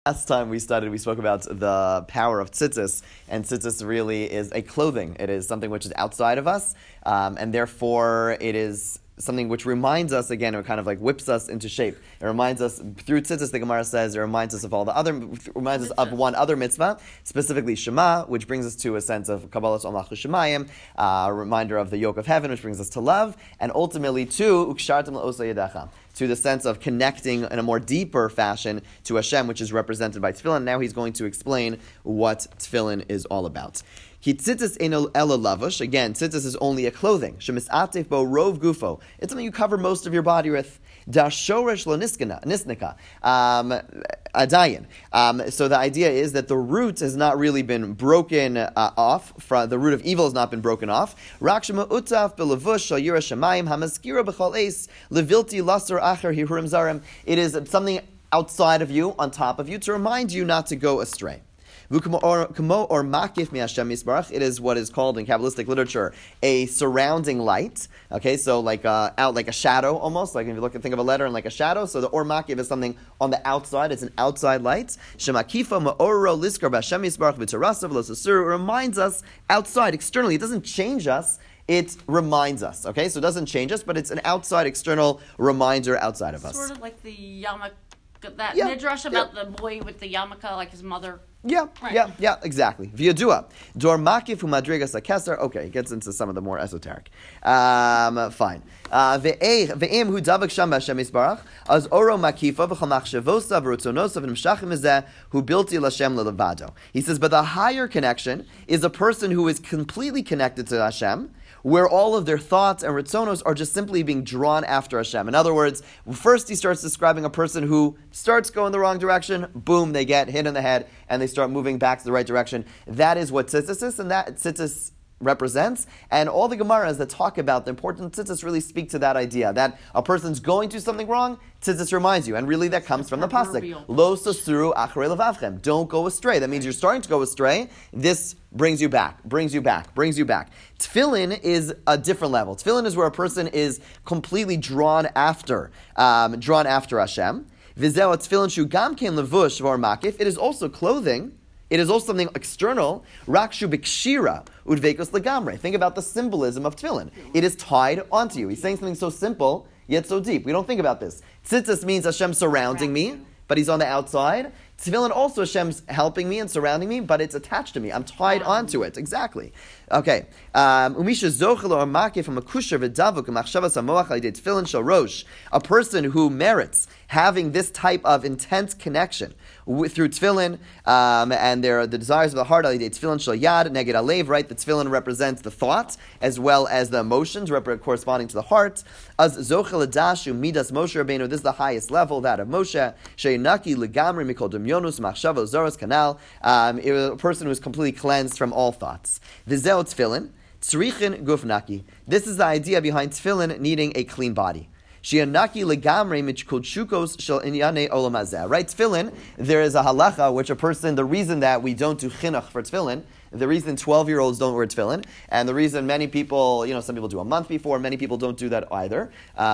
Last time we spoke about the power of tzitzis, and tzitzis really is a clothing. It is something which is outside of us, and therefore it is something which reminds us, again, it kind of like whips us into shape. It reminds us, through tzitzis, the Gemara says, it reminds us of reminds us of one other mitzvah, specifically Shema, which brings us to a sense of Kabbalas Ol Malchus Shemayim, a reminder of the yoke of heaven, which brings us to love, and ultimately to Ukshartem L'Osei Yedecha, to the sense of connecting in a more deeper fashion to Hashem, which is represented by tefillin. Now he's going to explain what tefillin is all about. Ki tzitzis eino ela lavush. Again, tzitzis is only a clothing. Shemisatef bo rov gufo. It's something you cover most of your body with. Da shoresh lo nisnika. Adayin. So the idea is that the root has not really been broken off. The root of evil has not been broken off. Rak shema utaf belavush shal yira shemayim hamaskira b'chol eis levilti lasar acher hihurim zarim. It is something outside of you, on top of you, to remind you not to go astray. It is what is called in Kabbalistic literature a surrounding light. Okay, so like a shadow almost. Like if you think of a letter and like a shadow. So the or makiv is something on the outside. It's an outside light. It reminds us outside, externally. It doesn't change us. It reminds us. Okay, so it doesn't change us, but it's an outside, external reminder outside of us. Sort of like the yarmulke, that midrash about the boy with the yarmulke, like his mother. Yeah, exactly. V'yadua. Dor makif hu madrigas hakeser. Okay, it gets into some of the more esoteric. Fine. Ve'em hu davak sham b'Hashem yisbarach, az oro makifa v'chal machshevosa v'rutzonosa v'nimshachim mizeh hu bilti l'Hashem lelevado. He says, but the higher connection is a person who is completely connected to Hashem, where all of their thoughts and ritzonos are just simply being drawn after Hashem. In other words, first he starts describing a person who starts going the wrong direction, boom, they get hit in the head, and they start moving back to the right direction. That is what tzitzis is, and that tzitzis represents. And all the Gemaras that talk about the importance of tzitzis really speak to that idea, that a person's going to do something wrong, tzitzis reminds you. And really that comes from the pasuk. Lo sasuru acharei levavchem. Don't go astray. That means you're starting to go astray. This brings you back. Tefillin is a different level. Tefillin is where a person is completely drawn after Hashem. V'zeo tefillin shu gam kein levush v'or makif. It is also clothing. It is also something external. Rakshu b'kshira udveikos legamre. Think about the symbolism of tefillin. It is tied onto you. He's saying something so simple, yet so deep. We don't think about this. Tzitzis means Hashem surrounding me, but he's on the outside. Tefillin also Hashem's helping me and surrounding me, but it's attached to me. I'm tied onto it. Exactly. Okay. A person who merits having this type of intense connection through tefillin, and there are the desires of the heart, tefillin shel yad, neged alev, right? The tefillin represents the thought as well as the emotions corresponding to the heart. As zochel adashu midas Moshe Rabbeinu, this is the highest level, that of Moshe. Sheinaki legamri mikol demyonus machshava zoros kanal, a person who is completely cleansed from all thoughts. V'zeo tefillin tzrichin guf naki. This is the idea behind tefillin needing a clean body. Shianaki legamre michkodshukos shel inyane olam hazeh. Right, tefillin. There is a halacha which the reason that we don't do chinuch for tefillin, the reason 12-year-olds don't wear tefillin, and the reason many people, some people do a month before, many people don't do that either,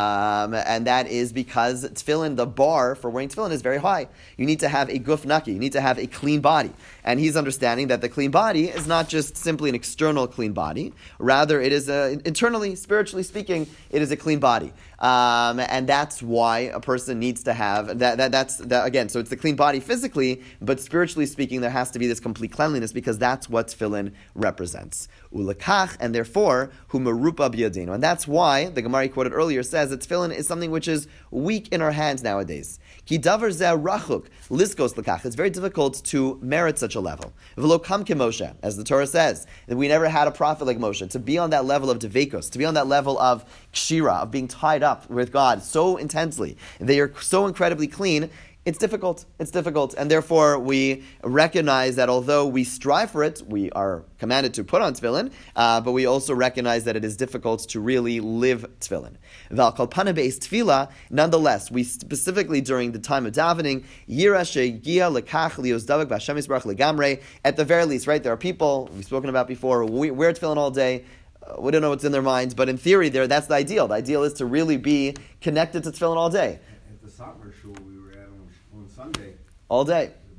and that is because tefillin, the bar for wearing tefillin is very high. You need to have a guf naki, you need to have a clean body. And he's understanding that the clean body is not just simply an external clean body, rather it is internally, spiritually speaking, it is a clean body. And that's why a person needs to have that's again. So it's the clean body physically, but spiritually speaking, there has to be this complete cleanliness because that's what tefillin represents. Ulakach, and therefore hu merupa biyadenu, and that's why the Gemara quoted earlier says that tefillin is something which is weak in our hands nowadays. Ki davar zeh rachuk liskos lakach. It's very difficult to merit such a level. V'lo kam ke Moshe, as the Torah says, that we never had a prophet like Moshe to be on that level of devekos, to be on that level of kshira, of being tied up with God so intensely. They are so incredibly clean. It's difficult, and therefore we recognize that although we strive for it, we are commanded to put on tefillin, but we also recognize that it is difficult to really live tefillin. Val kalpana beis tefillah, nonetheless, we specifically during the time of davening, yira shegia lekach lios davak b'Hashem yisbarach legamre, at the very least, right, there are people, we've spoken about before, we wear tefillin all day, we don't know what's in their minds, but in theory, that's the ideal. The ideal is to really be connected to tefillin all day. At the Satmar shul we were at on Sunday. All day. We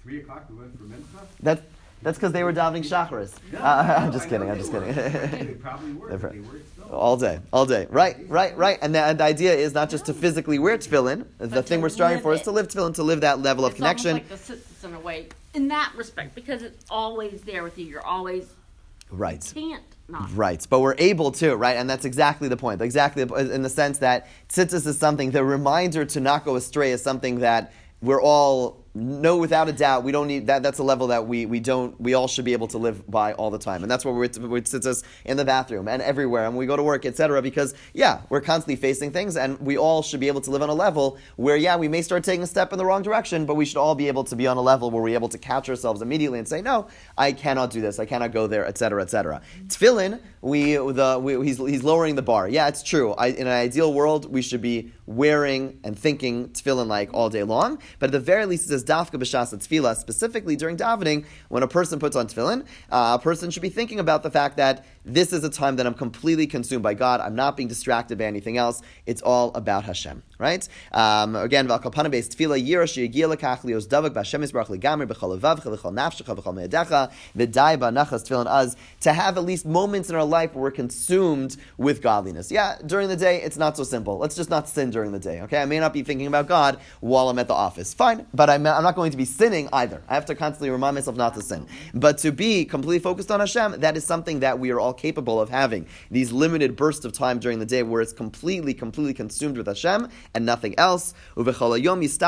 3 o'clock we went for mincha? That's because they were davening shacharis. I'm just kidding. They probably were. But they were still. All day. Right. And the idea is not just to physically wear tefillin. The thing we're striving for is to live tefillin, to live that level of connection. It's almost like the tzitzis in a way, in that respect, because it's always there with you. You're always right. Can't not. Right, but we're able to, right? And that's exactly the point. Exactly in the sense that tzitzis is something, the reminder to not go astray is something that we're all know without a doubt. We don't need that. That's a level that we all should be able to live by all the time, and that's what we're tzitzis in the bathroom and everywhere, and when we go to work, etc. Because we're constantly facing things, and we all should be able to live on a level where we may start taking a step in the wrong direction, but we should all be able to be on a level where we're able to catch ourselves immediately and say, no, I cannot do this, I cannot go there, etc., etc. Tefillin, he's lowering the bar. Yeah, it's true. In an ideal world, we should be wearing and thinking tefillin like all day long, but at the very least, it says dafka b'shas tefillah, specifically during davening, when a person puts on tefillin, a person should be thinking about the fact that this is a time that I'm completely consumed by God. I'm not being distracted by anything else. It's all about Hashem, right? Again, v'alkalpana beis tefillah yirash yegiel lekach lios davak b'Hashem yisbarach legamri b'chol levavcha v'chol nafshecha v'chol me'edecha v'dai b'nachas tefillin az, to have at least moments in our life where we're consumed with godliness. Yeah, during the day, it's not so simple. Let's just not sin during the day, okay? I may not be thinking about God while I'm at the office. Fine, but I'm not going to be sinning either. I have to constantly remind myself not to sin. But to be completely focused on Hashem, that is something that we are all capable of having. These limited bursts of time during the day where it's completely consumed with Hashem and nothing else. But during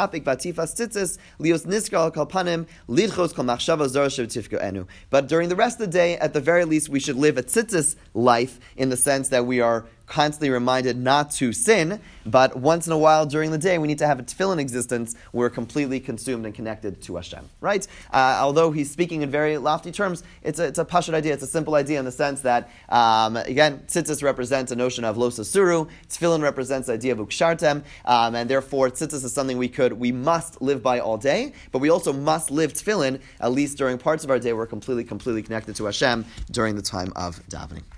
the rest of the day, at the very least, we should live a tzitzis life in the sense that we are constantly reminded not to sin, but once in a while during the day we need to have a tefillin existence where we're completely consumed and connected to Hashem, right? Although he's speaking in very lofty terms, it's a pashut idea, it's a simple idea in the sense that, again, tzitzis represents a notion of lo sasuru, tefillin represents the idea of ukshartem, and therefore tzitzis is something we must live by all day, but we also must live tefillin, at least during parts of our day where we're completely connected to Hashem during the time of davening.